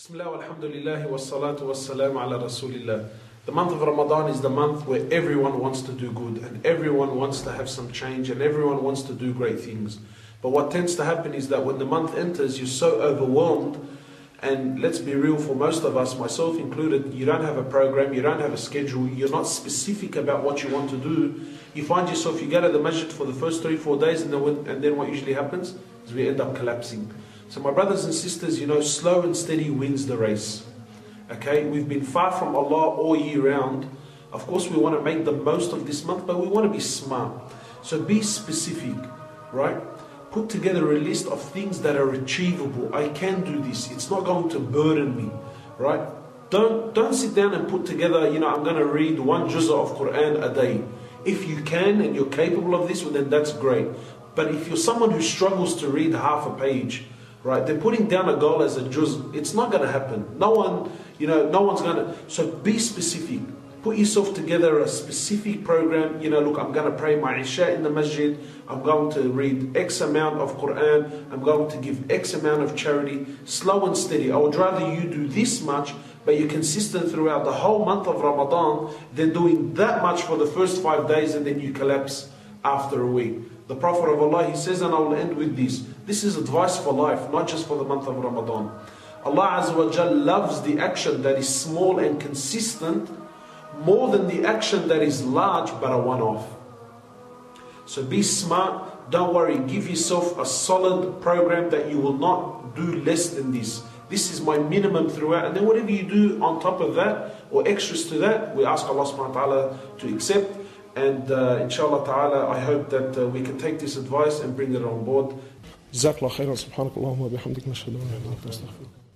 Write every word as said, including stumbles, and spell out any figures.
Bismillah, alhamdulillah, wa salatu wa salam ala rasulillah. The month of Ramadan is the month where everyone wants to do good and everyone wants to have some change and everyone wants to do great things. But what tends to happen is that when the month enters, you're so overwhelmed, and let's be real, for most of us, myself included, you don't have a program, you don't have a schedule, you're not specific about what you want to do. You find yourself, you go to the masjid for the first three, four days, and then, and then what usually happens is we end up collapsing. So my brothers and sisters, you know, slow and steady wins the race. Okay, we've been far from Allah all year round. Of course we want to make the most of this month, but we want to be smart. So be specific, right? Put together a list of things that are achievable. I can do this. It's not going to burden me, right? Don't, don't sit down and put together, you know, I'm going to read one juz'ah of Quran a day. If you can and you're capable of this, well, then that's great. But if you're someone who struggles to read half a page, right, they're putting down a goal as a juz, it's not going to happen. No one, you know, no one's going to. So be specific. Put yourself together a specific program. You know, look, I'm going to pray my Isha in the masjid. I'm going to read X amount of Quran. I'm going to give X amount of charity. Slow and steady. I would rather you do this much, but you're consistent throughout the whole month of Ramadan, than doing that much for the first five days and then you collapse after a week. The Prophet of Allah, he says, and I will end with this. This is advice for life, not just for the month of Ramadan. Allah Azza wa Jal loves the action that is small and consistent more than the action that is large but a one-off. So be smart, don't worry, give yourself a solid program that you will not do less than this. This is my minimum throughout, and then whatever you do on top of that or extras to that, we ask Allah subhanahu wa ta'ala to accept. And uh, inshallah ta'ala, I hope that uh, we can take this advice and bring it on board. جزاك الله خيرا سبحانك اللهم وبحمدك نشهد ان لا اله الا انت نستغفرك